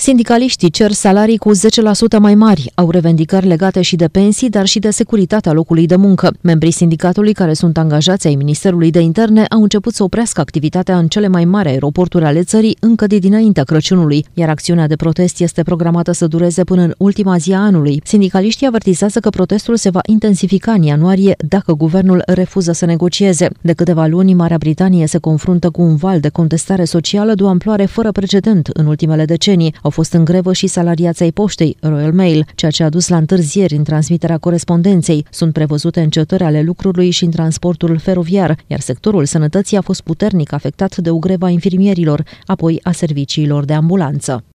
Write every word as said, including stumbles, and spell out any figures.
Sindicaliștii cer salarii cu zece la sută mai mari, au revendicări legate și de pensii, dar și de securitatea locului de muncă. Membrii sindicatului care sunt angajați ai Ministerului de Interne au început să oprească activitatea în cele mai mari aeroporturi ale țării încă de dinaintea Crăciunului, iar acțiunea de protest este programată să dureze până în ultima zi a anului. Sindicaliștii avertizează că protestul se va intensifica în ianuarie dacă guvernul refuză să negocieze. De câteva luni, Marea Britanie se confruntă cu un val de contestare socială de o amploare fără precedent în ultimele decenii. Au fost în grevă și salariații ai poștei, Royal Mail, ceea ce a dus la întârzieri în transmiterea corespondenței. Sunt prevăzute încetări ale lucrului și în transportul feroviar, iar sectorul sănătății a fost puternic afectat de o grevă a infirmierilor, apoi a serviciilor de ambulanță.